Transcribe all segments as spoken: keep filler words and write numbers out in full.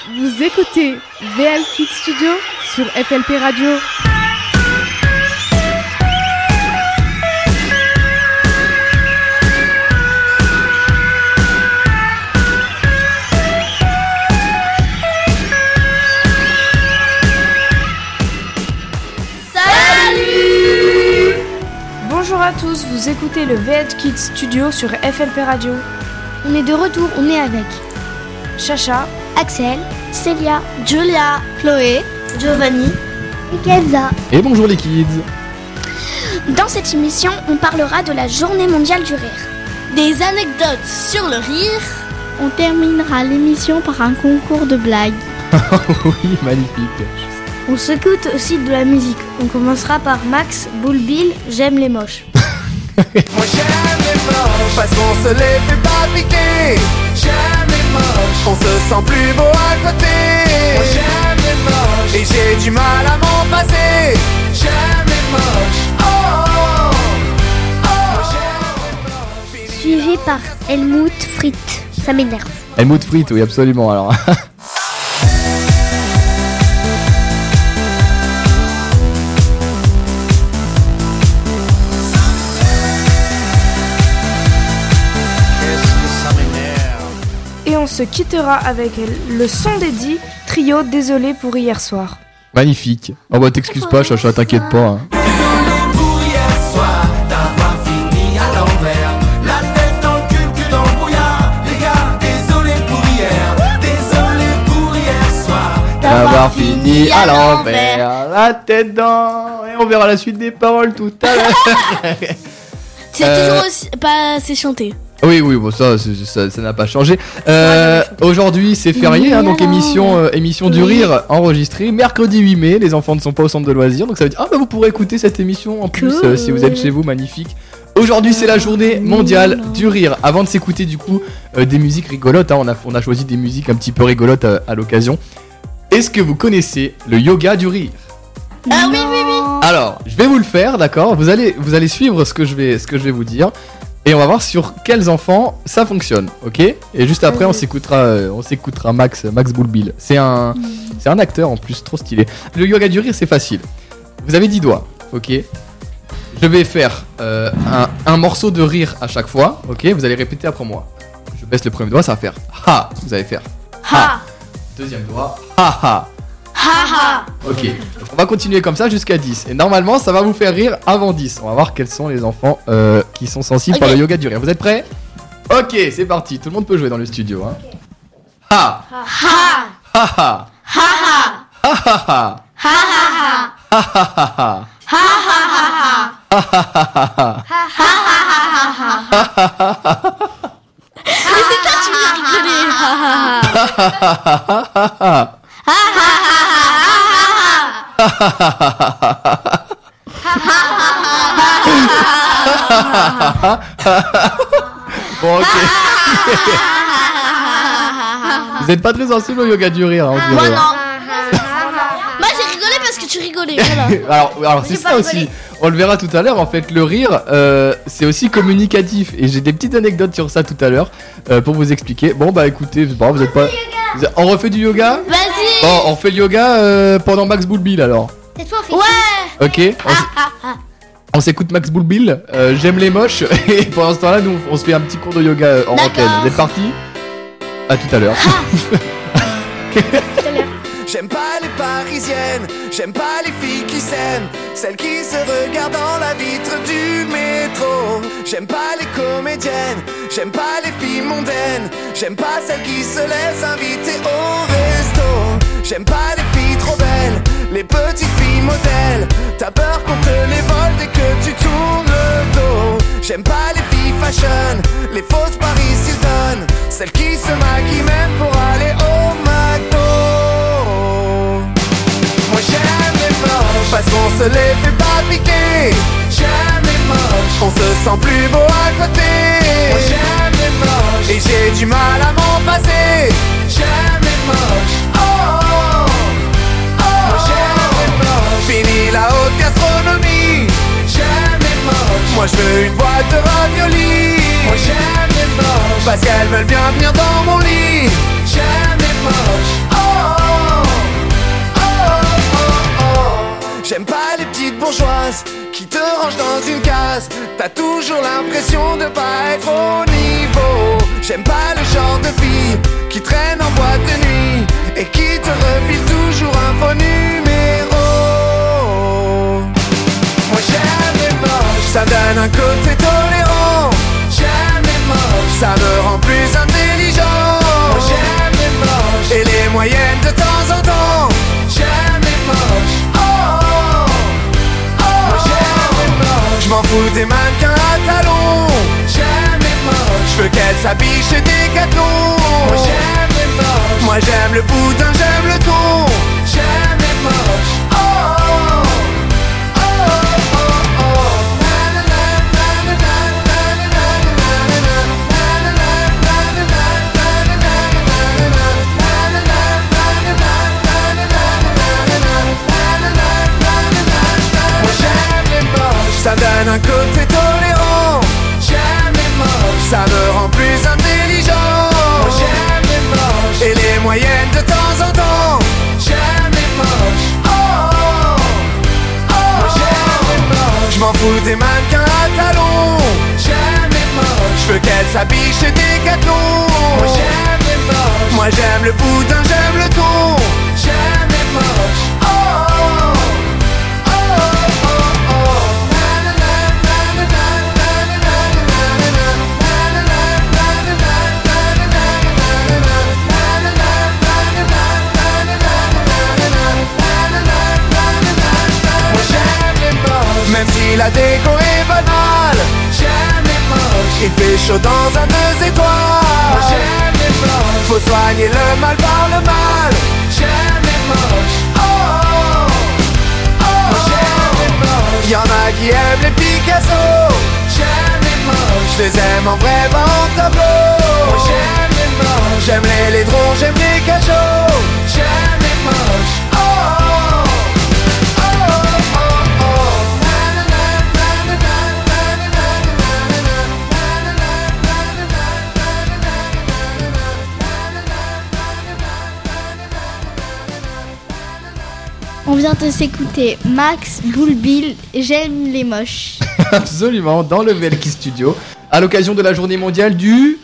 Vous écoutez V L Kids Studio sur F L P Radio. Bonjour à tous, vous écoutez le V L Kids Studio sur F L P Radio. On est de retour, on est avec Chacha, Axel, Célia, Julia, Chloé, Giovanni et Kenza. Et bonjour les kids. Dans cette émission, on parlera de la journée mondiale du rire. Des anecdotes sur le rire. On terminera l'émission par un concours de blagues. Oui, magnifique. On s'écoute aussi de la musique. On commencera par Max Boulbil, J'aime les moches. Moi j'aime les moches parce qu'on se les fait pas piquer. J'aime les moches, on se sent plus beau à côté. Moi j'aime les moches et j'ai du mal à m'en passer. J'aime les moches, oh oh oh, oh j'aime les moches. Suivi par Helmut Fritt. Ça m'énerve. Helmut Fritt, oui absolument alors. et on se quittera avec le son d'Eddie, trio désolé pour hier soir. Magnifique. Oh bah t'excuses pas Chacha, t'inquiète pas. Hein. Désolé pour hier soir, d'avoir fini à l'envers. La tête dans le cul, cul dans le brouillard. Les gars, désolé pour hier. Désolé pour hier soir. D'avoir fini à l'envers, la tête dans... Et on verra la suite des paroles tout à l'heure. C'est Euh, toujours aussi, pas assez chanté. Oui, oui, bon ça, c'est- ça, ça n'a pas changé. Euh, aujourd'hui, c'est férié, hein, donc alors. émission, euh, émission du rire enregistrée mercredi huit mai. Les enfants ne sont pas au centre de loisirs, donc ça veut dire ah bah vous pourrez écouter cette émission en plus Cool. euh, si vous êtes chez vous, magnifique. Aujourd'hui, c'est la journée mondiale du rire. Avant de s'écouter du coup euh, des musiques rigolotes, hein, on a on a choisi des musiques un petit peu rigolotes à, à l'occasion. Est-ce que vous connaissez le yoga du rire? Ah oui, oui, oui. Alors, je vais vous le faire, d'accord. Vous allez, vous allez suivre ce que je vais, ce que je vais vous dire, et on va voir sur quels enfants ça fonctionne, ok? Et juste après, on s'écoutera, euh, on s'écoutera Max, Max Boulbil. C'est un, c'est un acteur en plus, trop stylé. Le yoga du rire, c'est facile. Vous avez dix doigts, ok? Je vais faire euh, un, un morceau de rire à chaque fois, ok? Vous allez répéter après moi. Je baisse le premier doigt, ça va faire ha. Vous allez faire ha. Deuxième doigt, ha ha. Ha Ok, donc on va continuer comme ça jusqu'à dix. Et normalement, ça va vous faire rire avant dix. On va voir quels sont les enfants euh, qui sont sensibles par Ok. le yoga du rire. Vous êtes prêts? Ok, c'est parti. Tout le monde peut jouer dans le studio. Hein. Ha ha. ha ha Ha ha. ha ha ha Ha ha. ha ha ha Ha ha ha. Mais c'est toi qui me rigoler. Ha ha ha. Bon, ok. Vous êtes pas très sensible au yoga du rire, hein, on dirait. Moi non. Moi j'ai rigolé parce que tu rigolais. Voilà. alors, alors c'est J'ai ça pas aussi. rigolé. On le verra tout à l'heure. En fait, le rire, euh, c'est aussi communicatif. Et j'ai des petites anecdotes sur ça tout à l'heure euh, pour vous expliquer. Bon, bah écoutez, c'est pas grave, vous êtes pas. vous êtes- On refait du yoga. Vas-y. Bon, on refait le yoga euh, pendant Max Boulbil alors. Cette fois on fait. Ok. On, s- on s'écoute Max Boulbil. euh, J'aime les moches. Et pendant ce temps-là, nous, on se fait un petit cours de yoga euh, en D'accord. antenne. Vous êtes partis? À tout à l'heure. J'aime pas les parisiennes, j'aime pas les filles qui s'aiment, celles qui se regardent dans la vitre du métro. J'aime pas les comédiennes, j'aime pas les filles mondaines, j'aime pas celles qui se laissent inviter au resto. J'aime pas les filles trop belles, les petites filles modèles. T'as peur qu'on te les vole dès que tu tournes le dos. J'aime pas les filles fashion, les fausses Paris Hilton, celles qui se maquillent même pour aller au McDo. Moi j'aime les moches parce qu'on se les fait pas piquer. J'aime les moches, on se sent plus beau à côté. Moi j'aime les moches et j'ai du mal à m'en passer. J'aime les moches, oh oh oh. Moi j'aime les moches, fini la haute gastronomie. J'aime les moches, moi je veux une boîte de raviolis. Moi j'aime les moches parce qu'elles veulent bien venir dans mon lit. J'aime les moches, oh face, qui te range dans une case. T'as toujours l'impression de pas être au niveau. J'aime pas le genre de fille qui traîne en boîte de nuit et qui te refile toujours un faux numéro. Moi j'aime les moches, ça donne un côté tolérant. J'aime les moches, ça me rend plus intelligent. Moi j'aime les moches, et les moyennes de temps en temps. J'aime les moches, oh oh oh. Moi j'aime les moches, je m'en fous des mannequins à talons. J'aime les moches, je veux qu'elles s'habillent chez Decathlon. Moi j'aime les moches, moi j'aime le boudin, j'aime le ton. J'aime les moches, oh oh oh oh oh oh. Ça donne un côté tolérant. J'aime les moches, ça me rend plus intelligent. Moi j'aime les moches, et les moyennes de temps en temps. J'aime les moches, oh oh oh. Moi j'aime les moches, je m'en fous des mannequins à talons. J'aime les moches, je veux qu'elles s'habillent chez Decathlon. Moi j'aime les moches, moi j'aime le boudin, j'aime le ton. J'aime les moches, oh oh oh. Même si la déco est banale, j'aime les moches. Il fait chaud dans un deux étoiles. Moi j'aime les moches, faut soigner le mal par le mal. J'aime les moches, oh oh oh. Moi j'aime les moches, y'en a qui aiment les Picasso. J'aime les moches, je les aime en vrai, pas en tableau. Moi j'aime les moches, j'aime les laidrons, j'aime les cachots. J'aime les moches, oh oh. On vient de s'écouter Max, Boulbil, J'aime les moches. Absolument, dans le V L K I Studio, à l'occasion de la journée mondiale du...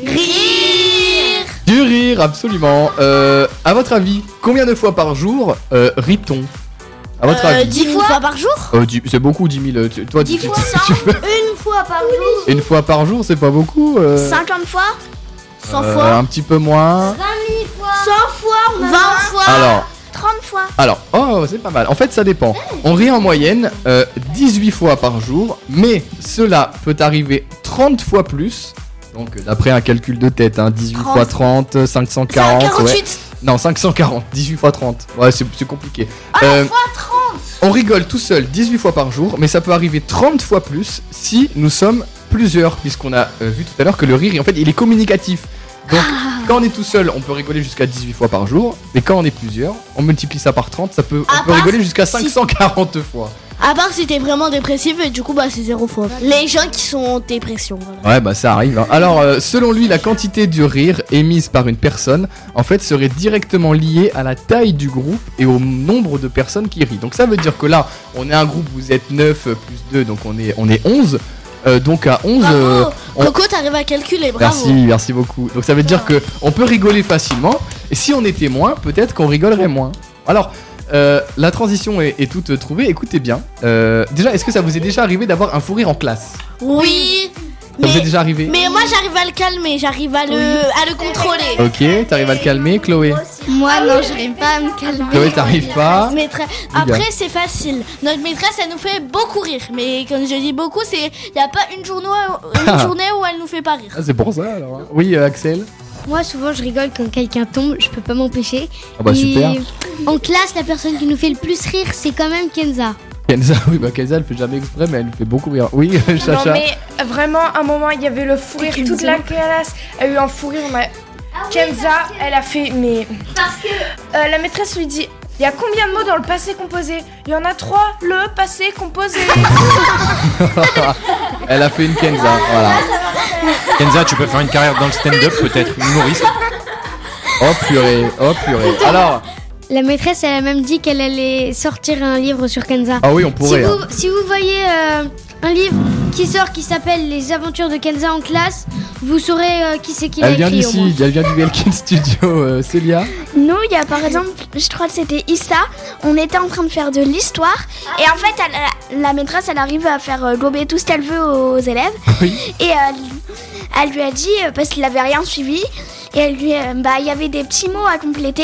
Rire. Du rire, absolument. Euh, à votre avis, combien de fois par jour euh, rit-on? À votre euh, avis dix fois par jour. euh, dix, C'est beaucoup, dix mille. Tu, toi, dix tu, fois tu, cent. tu fais... Une fois par jour. Une fois par jour, c'est pas beaucoup euh... cinquante fois. cent euh, fois. Un petit peu moins. vingt mille fois. cent fois. vingt fois. Alors... trente fois. Alors, oh, c'est pas mal. En fait, ça dépend. On rit en moyenne euh, dix-huit fois par jour, mais cela peut arriver trente fois plus. Donc, d'après un calcul de tête, hein, dix-huit fois trente, cinq cent quarante. quarante-huit. Ouais. Non, cinq cent quarante, dix-huit fois trente. Ouais, c'est, c'est compliqué. Ah, Euh, fois trente. on rigole tout seul dix-huit fois par jour, mais ça peut arriver trente fois plus si nous sommes plusieurs, puisqu'on a euh, vu tout à l'heure que le rire, en fait, il est communicatif. Donc, quand on est tout seul, on peut rigoler jusqu'à dix-huit fois par jour. Mais quand on est plusieurs, on multiplie ça par trente, ça peut, on À peut part rigoler jusqu'à si- cinq cent quarante fois. À part si t'es vraiment dépressif et du coup bah c'est zéro fois. Les gens qui sont en dépression. Voilà. Ouais, bah ça arrive. Hein. Alors, euh, selon lui, la quantité du rire émise par une personne, en fait, serait directement liée à la taille du groupe et au nombre de personnes qui rient. Donc, ça veut dire que là, on est un groupe, vous êtes neuf plus deux, donc on est, on est onze. Euh, donc à onze, Bravo. euh, on- Coco, t'arrives à calculer, bravo. Merci, merci beaucoup. Donc ça veut dire que on peut rigoler facilement. Et si on était moins, peut-être qu'on rigolerait moins. Alors, euh, la transition est, est toute trouvée. Écoutez bien. Euh, déjà, est-ce que ça vous est déjà arrivé d'avoir un fou rire en classe? Oui. Ça vous est Mais, déjà arrivé? mais moi j'arrive à le calmer, j'arrive à le, à le contrôler. Ok, t'arrives à le calmer, Chloé. Moi, non, j'arrive pas à me calmer. Chloé, t'arrives pas. Maître- Après c'est facile. Notre maîtresse elle nous fait beaucoup rire. Mais quand je dis beaucoup, c'est y a pas une journée, une journée où elle nous fait pas rire. Ah, c'est pour ça alors. hein. Oui, euh, Axel. Moi, souvent, je rigole quand quelqu'un tombe, je peux pas m'empêcher. Ah bah Et super. en classe, la personne qui nous fait le plus rire, c'est quand même Kenza. Kenza, oui, bah Kenza, elle fait jamais exprès, mais elle nous fait beaucoup rire. Oui, Chacha. Non mais vraiment, à un moment, il y avait le fou rire, toute la classe a eu un fou rire. On a... Kenza, elle a fait, mais... Parce que Euh, la maîtresse lui dit, il y a combien de mots dans le passé composé? Il y en a trois, le passé composé. Elle a fait une Kenza, voilà. Kenza, tu peux faire une carrière dans le stand-up, peut-être humoriste. Oh purée, oh purée. Alors, la maîtresse, elle a même dit qu'elle allait sortir un livre sur Kenza. Ah oui, on pourrait. Si vous, hein. si vous voyez euh, un livre qui sort qui s'appelle Les aventures de Kenza en classe, vous saurez euh, qui c'est qui l'a Elle vient écrit au moins. d'ici, elle vient du Welkin Studio, euh, Célia. Nous, il y a par exemple, je crois que c'était Issa, on était en train de faire de l'histoire et en fait, elle, la maîtresse, elle arrive à faire euh, gober tout ce qu'elle veut aux élèves. Oui. Et euh, elle lui a dit, euh, parce qu'il avait rien suivi, et elle lui, euh, bah, il y avait des petits mots à compléter.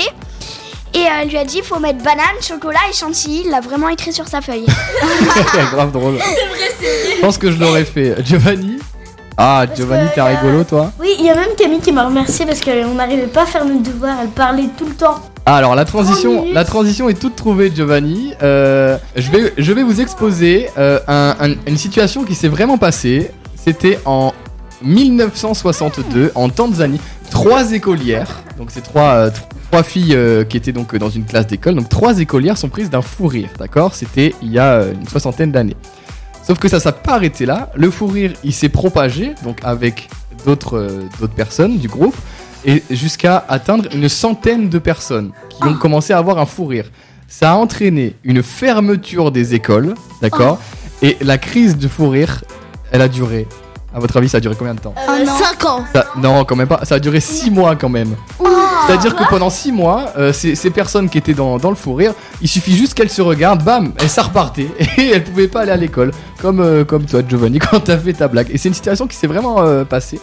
Et euh, elle lui a dit, il faut mettre banane, chocolat et chantilly. Il l'a vraiment écrit sur sa feuille. Grave drôle. C'est vrai, c'est vrai. Je pense que je l'aurais fait. Giovanni. Ah, Giovanni, t'es rigolo, toi. Oui, il y a même Camille qui m'a remercié parce qu'on n'arrivait pas à faire nos devoirs. Elle parlait tout le temps. Ah, alors la transition, la transition est toute trouvée, Giovanni. Euh, je vais, je vais vous exposer euh, un, un, une situation qui s'est vraiment passée. C'était en mille neuf cent soixante-deux en Tanzanie. Trois écolières, donc c'est trois, euh, trois filles euh, qui étaient donc dans une classe d'école. Donc trois écolières sont prises d'un fou rire, d'accord ? C'était il y a euh, une soixantaine d'années. Sauf que ça s'est pas arrêté là. Le fou rire, il s'est propagé, donc avec d'autres, euh, d'autres personnes du groupe, et jusqu'à atteindre une centaine de personnes qui ont commencé à avoir un fou rire. Ça a entraîné une fermeture des écoles, d'accord ? Et la crise du fou rire, elle a duré. À votre avis, ça a duré combien de temps ? Euh, cinq ans. Ça- Non, quand même pas. Ça a duré six mois quand même. C'est-à-dire que pendant six mois, euh, ces, ces personnes qui étaient dans, dans le fou rire, il suffit juste qu'elles se regardent, bam, et ça repartait. Et elles pouvaient pas aller à l'école. Comme, euh, comme toi, Giovanni, quand t'as fait ta blague. Et c'est une situation qui s'est vraiment euh, passée.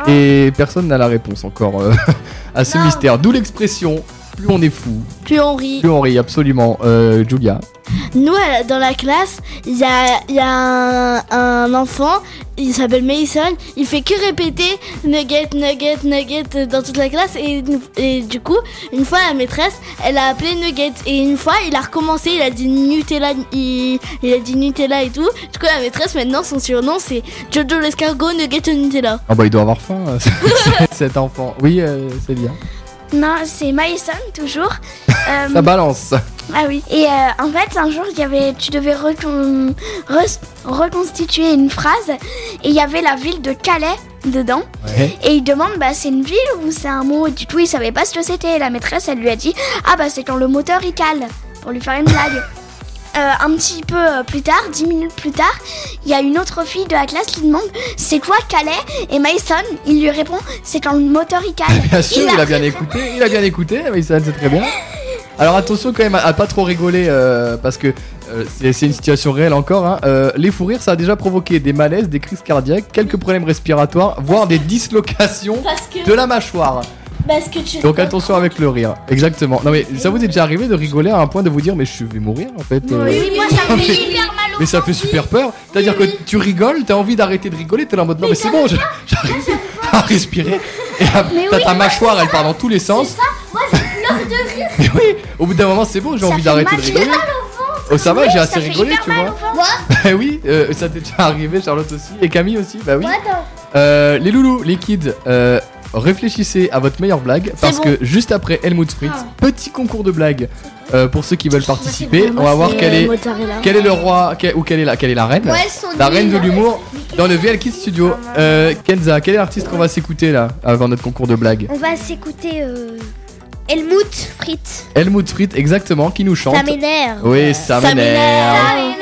Et personne n'a la réponse encore euh, à ce mystère. D'où l'expression, plus on est fou, Plus on rit. plus on rit, absolument. Euh, Julia. Nous, euh, dans la classe, il y a, il y a un, un enfant, il s'appelle Mason, il fait que répéter nugget, nugget, nugget euh, dans toute la classe. Et, et du coup, une fois, la maîtresse, elle a appelé nugget. Et une fois, il a recommencé, il a dit Nutella, il, il a dit Nutella et tout. Du coup, la maîtresse, maintenant, son surnom, c'est Jojo l'escargot, nugget au Nutella. Ah bah il doit avoir faim, euh, cet enfant. Oui, euh, c'est bien. Non, c'est Mason, toujours. Euh, Ça balance. Ah oui. Et euh, en fait, un jour, il y avait, tu devais recon- re- reconstituer une phrase et il y avait la ville de Calais dedans. Ouais. Et il demande, bah c'est une ville ou c'est un mot? Et du tout, il savait pas ce que c'était. Et la maîtresse, elle lui a dit, ah bah c'est quand le moteur il cale, pour lui faire une blague. Euh, un petit peu euh, plus tard, dix minutes plus tard, il y a une autre fille de la classe qui demande, c'est quoi Calais? Et Mason, il lui répond, c'est quand le moteur il cale. Bien sûr, il a- a bien écouté, il a bien écouté, mais ça c'est très bien. Alors attention quand même à, à pas trop rigoler euh, parce que euh, c'est, c'est une situation réelle encore. Hein. Euh, les fous rires, ça a déjà provoqué des malaises, des crises cardiaques, quelques problèmes respiratoires, voire des dislocations Parce que, de la mâchoire. parce que tu Donc attention avec le rire, exactement. Non mais ça vous est déjà arrivé de rigoler à un point de vous dire mais je vais mourir en fait. euh, Oui, moi ça me mais- fait hyper mal au Mais ça fait super peur. C'est-à-dire que tu rigoles, t'as envie d'arrêter de rigoler, t'es là en mode non mais c'est bon, je- j'arrive à respirer. Et à- t'as ta mâchoire, elle part dans tous les sens. Moi je pleure de rire. Mais oui, au bout d'un moment c'est bon, j'ai Ça envie fait d'arrêter mal, de j'ai rigoler. mal au ventre. Oh ça va, Oui, j'ai ça assez fait rigolé, hyper tu mal vois. au ventre. Bah oui, euh, ça t'est déjà arrivé, Charlotte aussi, et Camille aussi, bah oui. Moi, attends. Euh, les loulous, les kids, euh, réfléchissez à votre meilleure blague parce bon. que juste après Helmut Fritz, Ah. petit concours de blagues euh, pour ceux qui veulent participer. On va voir quel est, quel est le roi quel- ou quelle est la, quelle est la reine, Ouais, elles sont la reine de nulles. l'humour dans le V L Kids Studio. Euh, Kenza, quel est l'artiste qu'on va s'écouter là avant notre concours de blagues? On va s'écouter euh, Helmut Fritz. Helmut Fritz, exactement, qui nous chante. Ça m'énerve. Oui, ça Ça m'énerve.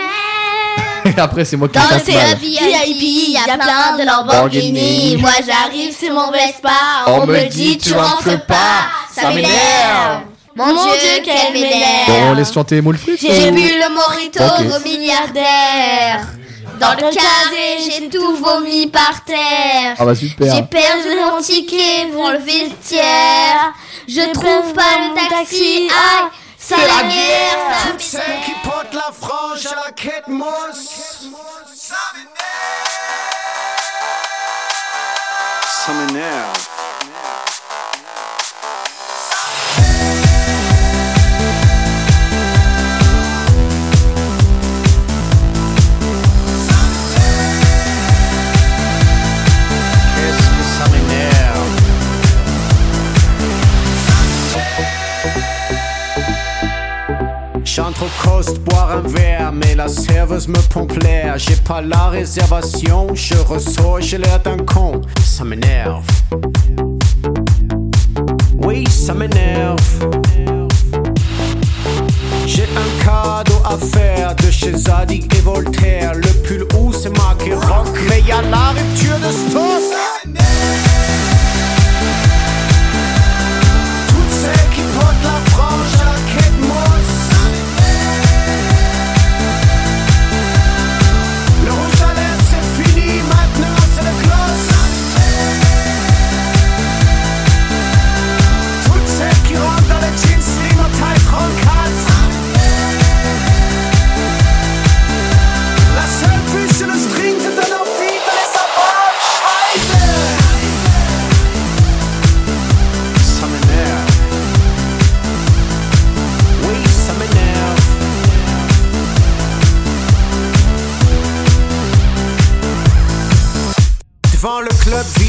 Après, c'est moi qui Dans chante le mal. V I P, il y a plein de Lamborghini. Moi j'arrive, c'est mon Vespa. On me dit tu rentres pas. Ça m'énerve. Mon Dieu, qu'elle m'énerve. Bon, on laisse chanter Helmut Fritz. J'ai ou- bu le morito Ok. au milliardaire. Dans le casier, j'ai tout vomi par terre. Ah bah super. J'ai perdu mon ticket pour le vestiaire. Je trouve pas le taxi. Aïe, ça la m'énerve. Toutes celles qui portent la frange à la quête mousse. Ça m'énerve. Ça m'énerve. Qu'est-ce que ça m'énerve? J'entre au coast boire un verre, mais la serveuse me pompe l'air. J'ai pas la réservation, je ressors, j'ai l'air d'un con. Ça m'énerve. Oui, ça m'énerve.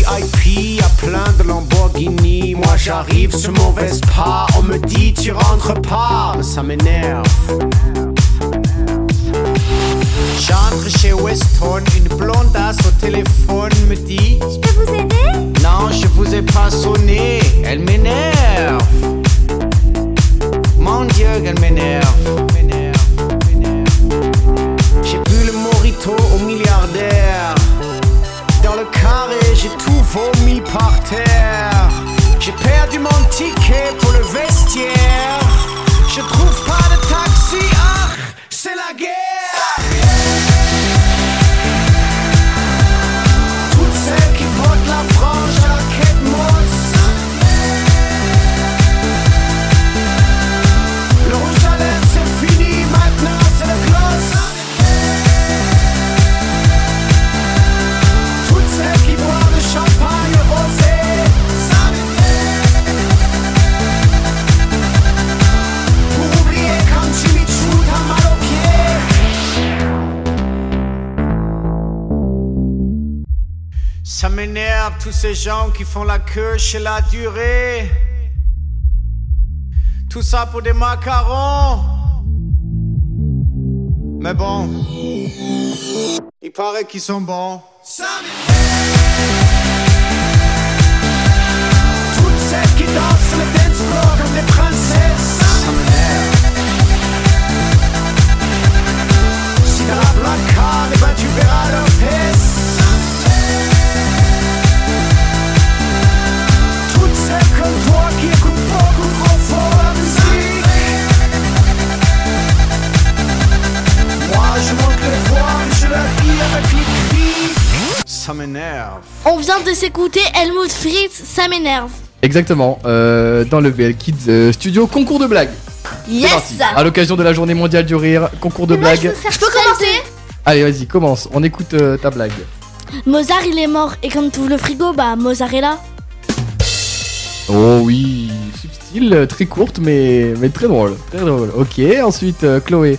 I P, y'a plein de Lamborghini. Moi j'arrive sur mon Vespa, on me dit tu rentres pas, ça m'énerve. J'entre chez Weston, une blondasse au téléphone me dit: je peux vous aider? Non, je vous ai pas sonné, elle m'énerve. Mon Dieu, qu'elle m'énerve. J'ai bu le mojito au milliardaire. Dans le carré, j'ai tout vomi par terre. J'ai perdu mon ticket pour le vestiaire. Je trouve pas de taxi, ah, c'est la guerre. Toutes celles qui portent la frange à la quête mousse. Le rouge à lèvres c'est fini, maintenant c'est le gloss. Toutes celles qui boivent le champagne rosé. Pour oublier quand Jimmy Choo t'a mal au pied. Ça m'énerve tous ces gens qui font la queue chez la durée. Tout ça pour des macarons. Mais bon, il paraît qu'ils sont bons. Ça toutes celles qui dansent le dance floor comme des princesses. Ça m'énerve. Si t'as la placard, eh ben tu verras leurs fesses. Toutes celles comme toi qui écoutent beaucoup trop fort la musique. Moi je monte les voix, je la dis avec les cris. Ça m'énerve. On vient de s'écouter Helmut Fritz, ça m'énerve. Exactement, euh, dans le V L Kids euh, Studio concours de blagues. Yes. C'est parti. À l'occasion de la journée mondiale du rire, concours de blagues. Je peux commencer? Allez, vas-y, commence. On écoute euh, ta blague. Mozart il est mort et quand tu ouvres le frigo, bah Mozart est là. Oh oui, subtile, euh, très courte, mais, mais très drôle. Très drôle. Ok, ensuite, euh, Chloé.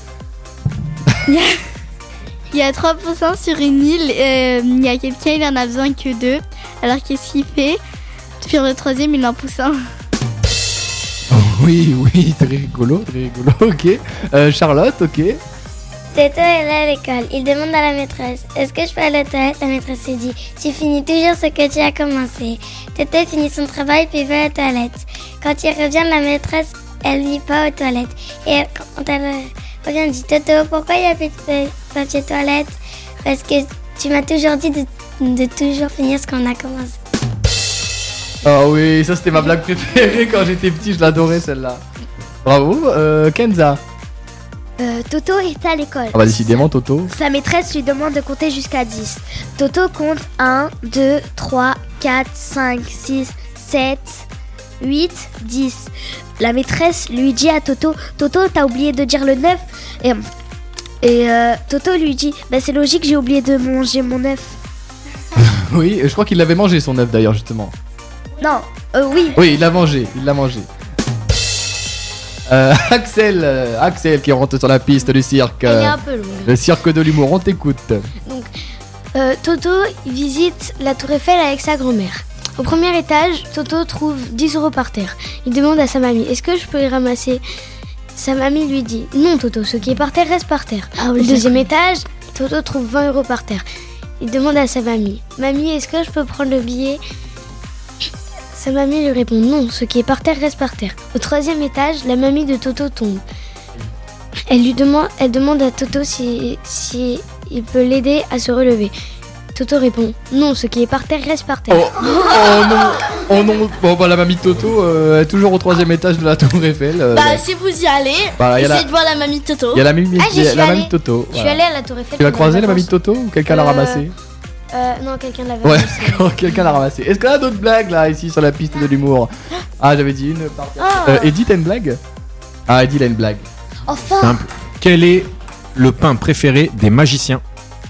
Il y a trois poussins sur une île, euh, il y a quelqu'un, il en a besoin que deux. Alors qu'est-ce qu'il fait? Sur le troisième, il en pousse un. Oh, oui, oui, très rigolo, très rigolo. Ok. Euh, Charlotte, ok. Toto est là à l'école. Il demande à la maîtresse: est-ce que je peux aller à la toilette? La maîtresse lui dit: tu finis toujours ce que tu as commencé. Toto finit son travail puis va à la toilette. Quand il revient, la maîtresse, elle dit pas aux toilettes. Et quand elle revient, elle dit: Toto, pourquoi il n'y a plus de papier toilette? Parce que tu m'as toujours dit de, de toujours finir ce qu'on a commencé. Ah oui, ça c'était ma blague préférée quand j'étais petit, je l'adorais celle-là. Bravo, euh, Kenza. Euh, Toto est à l'école. Ah bah décidément Toto. Sa maîtresse lui demande de compter jusqu'à dix. Toto compte un, deux, trois, quatre, cinq, six, sept, huit, dix. La maîtresse lui dit à Toto: Toto, t'as oublié de dire le neuf. Et, et euh, Toto lui dit: bah c'est logique, j'ai oublié de manger mon œuf. Oui, je crois qu'il l'avait mangé son œuf d'ailleurs justement. Non, euh, oui. Oui, il l'a mangé, il l'a mangé. Euh, Axel, euh, Axel qui rentre sur la piste du cirque. Elle est un peu longue. Le cirque de l'humour, on t'écoute. Donc, euh, Toto visite la Tour Eiffel avec sa grand-mère. Au premier étage, Toto trouve dix euros par terre. Il demande à sa mamie: est-ce que je peux y ramasser? Sa mamie lui dit: non Toto, ce qui est par terre reste par terre. Ah oui, Au deuxième d'accord. étage, Toto trouve vingt euros par terre. Il demande à sa mamie: mamie, est-ce que je peux prendre le billet? Sa mamie lui répond: non, ce qui est par terre reste par terre. Au troisième étage, la mamie de Toto tombe. Elle lui demande, elle demande à Toto si, si il peut l'aider à se relever. Toto répond: non, ce qui est par terre reste par terre. Oh, oh non, oh non. Bon bah la mamie de Toto euh, est toujours au troisième étage de la Tour Eiffel. euh, Bah là. si vous y allez, Bah, y a essayez la- de voir la mamie de Toto. Il y a la mamie, Ah, j'y la suis mamie allée. de Toto. Je suis voilà. allée à la Tour Eiffel. Tu l'as pendant croisé les la mamie de vacances. Toto ou quelqu'un l'a Euh, ramassé? Euh, non, quelqu'un l'avait Ouais, ramassé. quelqu'un l'a ramassé. Est-ce qu'on a d'autres blagues là ici sur la piste de l'humour? Ah, j'avais dit une par Ah. euh, Edith a une blague? Ah, Edith a une blague. Enfin. Simple. Quel est le pain préféré des magiciens?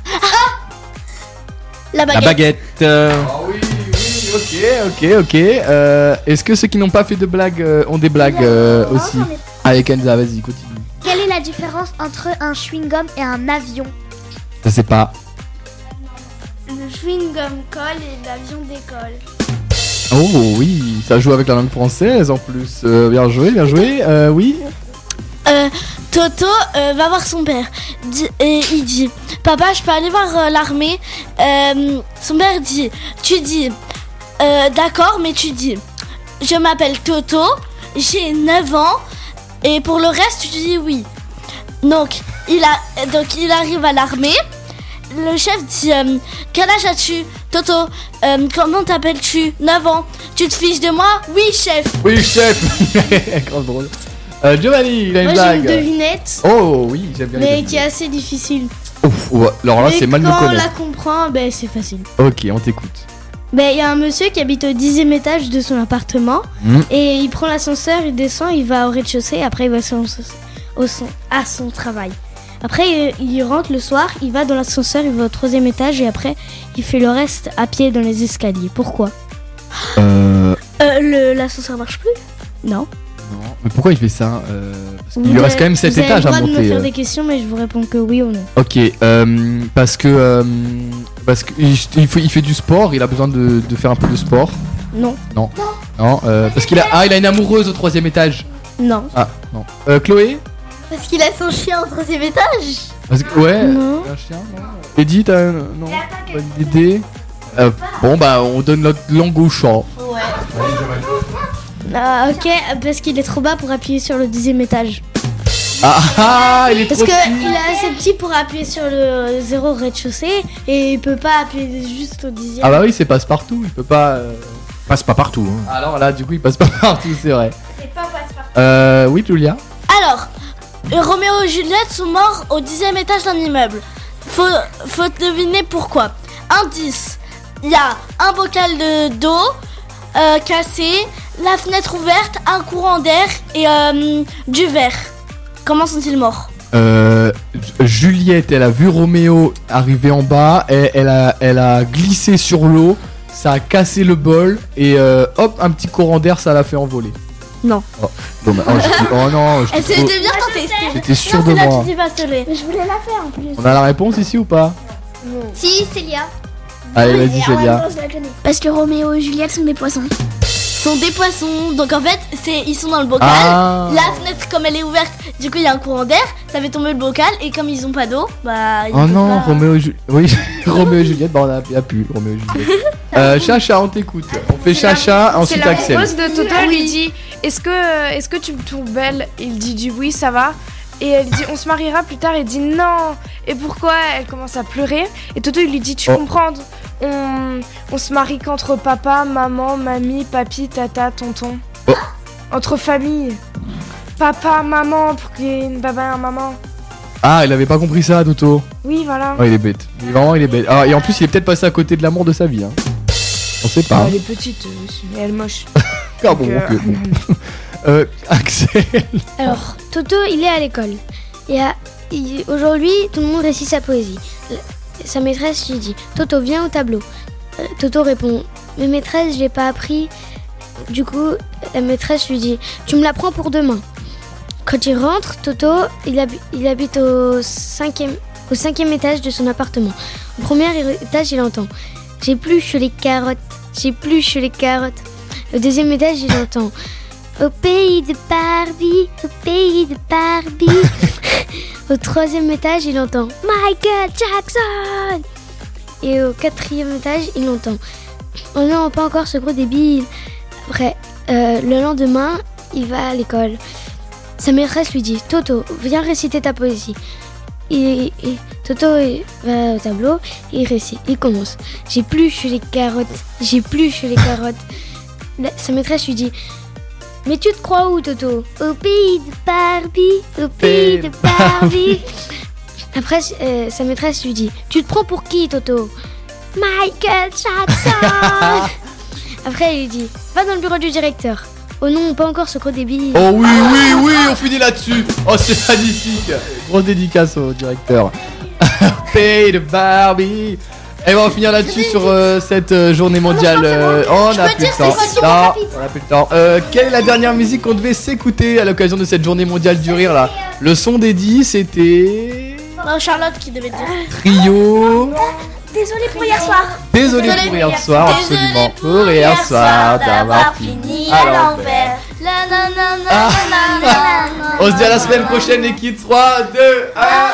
La La baguette. baguette. euh, Ah oui, oui, ok, ok, ok. Euh, Est-ce que ceux qui n'ont pas fait de blagues euh, ont des blagues euh, aussi? Allez, Kenza, vas-y, continue. Quelle est la différence entre un chewing-gum et un avion? Je sais pas. Le chewing-gum colle et l'avion décolle. Oh oui, ça joue avec la langue française en plus. Euh, bien joué, bien joué. Euh, oui. Euh, Toto euh, va voir son père dit, et il dit papa, je peux aller voir euh, l'armée. Euh, son père dit tu dis euh, d'accord, mais tu dis je m'appelle Toto, j'ai neuf ans et pour le reste tu dis oui. Donc il, a, donc, il arrive à l'armée. Le chef dit euh, quel âge as-tu Toto? euh, Comment t'appelles-tu? neuf ans. Tu te fiches de moi? Oui chef. Oui chef. Grave drôle. Euh, Giovanni, il a une Moi blague. j'ai une devinette. Oh oui, j'aime bien. Mais qui est assez difficile. Ouf, ouais. Alors là, Mais c'est mal de quand on connaître. la comprend, ben c'est facile. Ok, on t'écoute. Ben il y a un monsieur qui habite au dixième étage de son appartement Mm. et il prend l'ascenseur, il descend, il va au rez-de-chaussée, après il va son- au son- à son travail. Après il, il rentre le soir, il va dans l'ascenseur, il va au troisième étage et après il fait le reste à pied dans les escaliers. Pourquoi? Euh. Euh, le- l'ascenseur marche plus? Non. Non. Mais pourquoi il fait ça euh, Parce qu'il Vous lui reste avez- quand même sept vous avez étages le à droit de me monter. faire euh. des questions, mais je vous réponds que oui ou non. Ok, euh, parce que euh, parce que il, il fait, il fait du sport, il a besoin de, de faire un peu de sport. Non. Non. Non. euh, parce qu'il a ah il a une amoureuse au troisième étage. Non. Ah non. Euh, Chloé. Parce qu'il a son chien au troisième étage. Parce que, ouais. Non. Un chien. Non. Eddie, t'as un- non. Bonne idée. Euh, bon bah on donne notre langue au chat. Ouais. Ah, ok, parce qu'il est trop bas pour appuyer sur le dixième étage. Ah ah, il est Parce trop que petit. il est assez petit pour appuyer sur le zéro rez-de-chaussée et il peut pas appuyer juste au dixième. Ah bah oui, c'est passe partout, il peut pas. euh, Passe pas partout. Hein. Alors là, du coup, il passe pas partout, c'est vrai. C'est pas passe-partout. Euh, oui, Julia. Alors, euh, Roméo et Juliette sont morts au dixième étage d'un immeuble. Faut, faut deviner pourquoi. Indice, il y a un bocal de d'eau euh, cassé, la fenêtre ouverte, un courant d'air et euh, du verre. Comment sont-ils morts? Euh, J- Juliette, elle a vu Roméo arriver en bas, et elle a, elle a glissé sur l'eau, ça a cassé le bol et euh, hop, un petit courant d'air, ça l'a fait envoler. Non. Oh, bon, bah, oh, j'étais- oh non, j'étais Elle s'est trop- bien tentée. j'étais sûr Non, de c'est là moi. que tu vas se lever. Mais je voulais la faire en plus. On a la réponse ici ou pas? Si, Célia. Allez, vas-y, Célia. Parce que Roméo et Juliette sont des poissons. Sont des poissons, donc en fait c'est ils sont dans le bocal, Ah. la fenêtre comme elle est ouverte, du coup il y a un courant d'air, ça fait tomber le bocal et comme ils ont pas d'eau, bah ils Oh peuvent non, pas- Roméo et Juliette. Oui, Roméo et Juliette, bah on a, y a plus Roméo et Juliette. Euh, Chacha, on t'écoute. On fait Chacha, ensuite C'est la Axel. pause de Toto, elle lui dit est-ce que, est-ce que tu me trouves belle? Il dit du oui, ça va. Et elle dit on se mariera plus tard. Il dit non. Et pourquoi? Elle commence à pleurer. Et Toto il lui dit tu Oh. comprends, on, on se marie qu'entre papa, maman, mamie, papy, tata, tonton. Oh. Entre famille. Papa, maman, pour qu'il y ait une baba et un maman. Ah, il avait pas compris ça, Toto. Oui, voilà. Oh, il est bête. Il est vraiment, il est bête. Ah, et en plus, il est peut-être passé à côté de l'amour de sa vie. Hein. On sait pas. Ah, elle est petite euh, aussi, mais elle est moche. Ah bon, Donc, euh, ok, bon. Euh, Axel. Alors, Toto, il est à l'école. Et à- il- aujourd'hui, tout le monde récite sa poésie. La- Sa maîtresse lui dit Toto, viens au tableau. Euh, Toto répond Mais maîtresse, je l'ai pas appris. Du coup, la maîtresse lui dit Tu me l'apprends pour demain. Quand il rentre, Toto, il, habi- il habite au cinquième, au cinquième étage de son appartement. Au premier étage, il entend J'épluche les carottes, j'épluche les carottes. Au deuxième étage, il entend Au pays de Barbie, au pays de Barbie. Au troisième étage, il entend Michael Jackson. Et au quatrième étage, il entend Oh non, pas encore ce gros débile. Après, euh, le lendemain, il va à l'école. Sa maîtresse lui dit Toto, viens réciter ta poésie. Et, et Toto il va au tableau, il récite, il commence. J'épluche les carottes, j'épluche les carottes. La- sa maîtresse lui dit Mais tu te crois où, Toto? Au pays de Barbie, au pays de Barbie. Après, euh, sa maîtresse lui dit Tu te prends pour qui, Toto? Michael Jackson. Après, elle lui dit Va dans le bureau du directeur. Oh non, pas encore ce gros débile. Oh oui, oui, oui, on finit là-dessus. Oh, c'est magnifique. Grosse dédicace au directeur. Pay de Barbie. Et on va finir là-dessus sur euh, cette euh, journée mondiale. euh, oh, on Je a peux plus dire le temps. c'est quoi, Non, rapide. on a plus le temps. Euh, quelle est la dernière musique qu'on devait s'écouter à l'occasion de cette journée mondiale du rire là? Le son d'Eddie, c'était Non, Charlotte qui devait dire. Trio. Désolé pour hier soir. Désolé pour hier soir, absolument. Pour hier soir d'avoir fini à l'envers. Ah. On se dit à la semaine prochaine, les kids. trois, deux, un.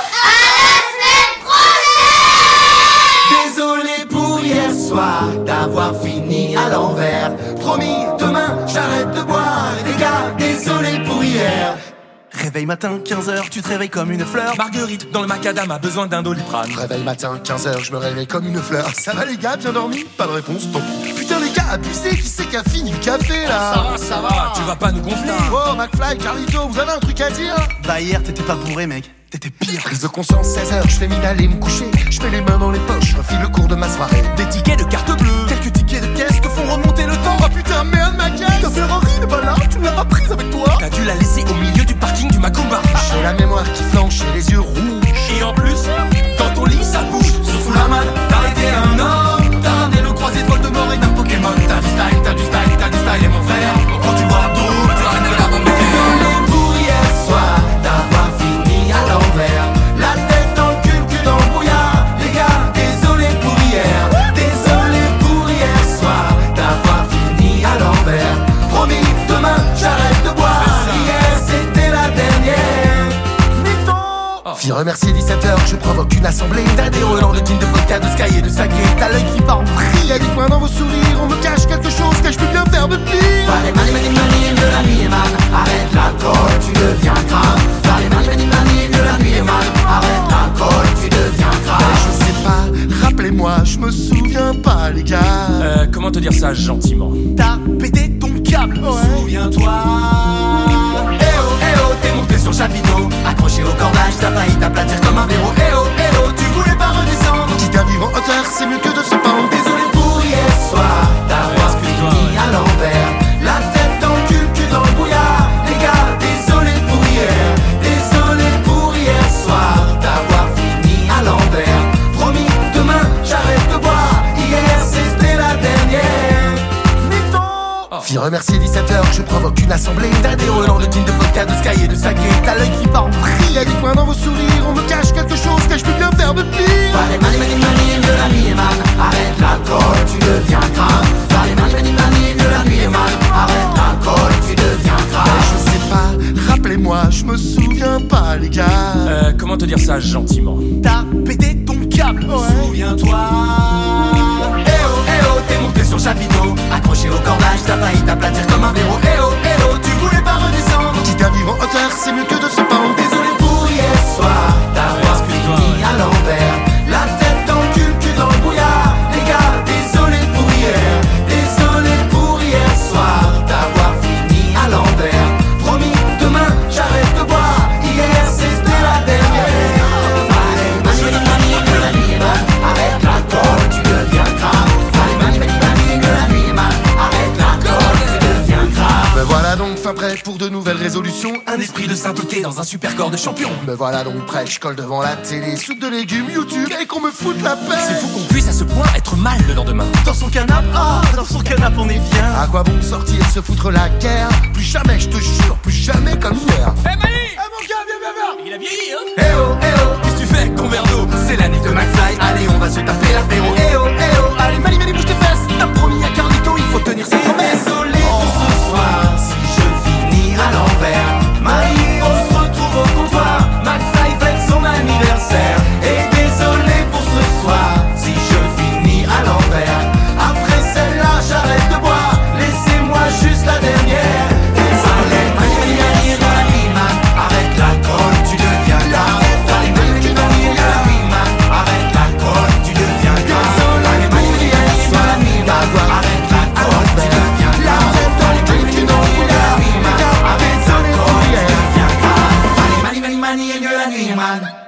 Désolé pour hier soir d'avoir fini à l'envers. Promis, demain j'arrête de boire. Les gars, désolé pour hier. Réveil matin, quinze heures, tu te réveilles comme une fleur. Marguerite, dans le macadam, a besoin d'un Doliprane. Réveil matin, quinze heures, je me réveille comme une fleur. Ça va les gars, bien dormi? Pas de réponse, tant pis. Putain les gars, abusez, qui c'est qui a fini le café là? Ça va, ça va, tu vas pas nous gonfler. Oh, McFly, Carlito, vous avez un truc à dire? Bah hier, t'étais pas bourré, mec. T'étais pire. Prise de conscience, seize heures, je fais mine d'aller me coucher. Je mets les mains dans les poches, je refile le cours de ma soirée. Des tickets de carte bleue, quelques tickets de caisse te font remonter le temps. Oh putain, merde ma caisse. Ta Ferrari n'est pas là, tu ne l'as pas prise avec toi. T'as dû la laisser au milieu du parking du Macumba. J'ai la mémoire qui flanche et les yeux rouges. Et en plus, dans ton lit ça bouge. Sous la main, t'as été un homme. T'as ramené le croisé de Voldemort et d'un Pokémon. T'as du style, t'as du style, t'as du style. Et mon frère, quand tu vois tout, tu ramènes de la bombe. Désolé pour hier soir d'avoir fini à l'envers. La tête dans le cul, cul dans le brouillard. Les gars, désolé pour hier. Désolé pour hier soir d'avoir fini à l'envers. Promis, demain j'arrête de boire. Hier c'était la dernière. Mytho. Fille remercier dix-sept heures, je provoque une assemblée. T'as des relents de jeans, de vodka, de sky et de saké. T'as l'œil qui part en vrille. Y'a des coins dans vos sourires, on me cache quelque chose que je peux bien faire de pire. Allez, mani, mani, mani, de la nuit est mal. Arrête l'alcool, tu deviens grave. Allez, mani, mani, mani, de la nuit est mal. Arrête l'alcool, tu deviens grave. Je sais pas, rappelez-moi, je me souviens pas les gars. Euh, comment te dire ça gentiment? T'as pété ton câble, ouais. Souviens-toi. Eh oh, eh oh, t'es monté sur chapiteau. Accroché au cordage, t'as failli t'aplatir comme un verrou. Eh oh, eh oh, tu voulais pas redescendre. Quitte à vivre en hauteur, c'est mieux que de se pendre. Désolé pour hier soir d'avoir ouais, fini à l'envers. La tête dans le cul, cul dans le brouillard. Les gars, désolé pour hier. Désolé pour hier soir d'avoir fini à l'envers. Promis, demain j'arrête de boire. Hier c'était la dernière. Mytho. Oh. Fille remercier dix-sept heures, je provoque une assemblée. T'as des relents de jeans, de vodka, de sky et de saké. T'as l'œil qui part en vrille. Y'a des coins dans vos sourires, on me cache quelque chose que je peux bien faire de pire. Allez, mani, mani, mani, de la nuit est mal. Arrête l'alcool, tu deviens grave. Allez, mani, mani, mani, de la nuit est mal. Arrête l'alcool, tu deviens grave. Je sais pas, rappelez-moi, je me souviens pas les gars. Euh, comment te dire ça gentiment? T'as pété ton câble, ouais. Souviens-toi. Eh oh, eh oh, t'es monté sur chapiteau. Accroché au cordage, t'as failli t'aplatir comme un verrou. Eh oh, eh oh, tu voulais pas redescendre. Quitte à vivre en hauteur, c'est mieux que de se pendre. Désolé pour hier soir d'avoir fini à l'envers. La tête dans le cul, cul dans le brouillard. Les gars, désolé pour hier. Désolé pour hier soir d'avoir fini à l'envers. Promis, demain j'arrête de boire. Hier c'était la dernière. Allez, mani, mani, mani, que la nuit est mal. Arrête l'alcool, tu deviens grave. Allez, mani, mani, mani, que la nuit est mal. Arrête l'alcool, tu deviens grave. Me voilà donc fin prêt pour de nouvelles résolutions. Un esprit de sainteté dans un super corps de champion. Me voilà donc prêt, je colle devant la télé. Soupe de légumes, YouTube et qu'on me foute la paix. C'est fou qu'on puisse à ce point être mal le lendemain. Dans son canapé, ah, dans son canapé on est bien. À quoi bon sortir, se foutre la guerre? Plus jamais, je te jure, plus jamais comme hier. Eh hey, Mani! Eh hey, mon gars, viens, viens, viens! Il a vieilli, hein? Eh oh, eh oh, qu'est-ce que tu fais avec ton verre d'eau? C'est la nuit de McFly, allez, on va se taper l'apéro. Eh oh, eh oh, allez, Mani, Mani, bouge tes fesses. T'as promis à Carlito, il faut tenir ses promesses. Désolé oh. pour ce soir, si je finis à l'envers. Mani, on se retrouve au comptoir. McFly fête son anniversaire. Et désolé pour ce soir, si je finis à l'envers. Après celle-là, j'arrête de boire. Laissez-moi juste la dernière. Désolé, Mani, Mani, Mani, de la nuit, man. Arrête l'alcool, tu deviens grave. Allez, Mani, Mani, Mani, de la nuit, man. Arrête l'alcool, tu deviens grave. Allez, Mani, Mani, Mani, de la nuit, man. Arrête l'alcool, tu deviens grave. Allez, Mani, Mani, Mani, de la nuit, man. Arrête l'alcool, tu deviens grave. Allez, Mani, Mani, Mani, de la nuit, man.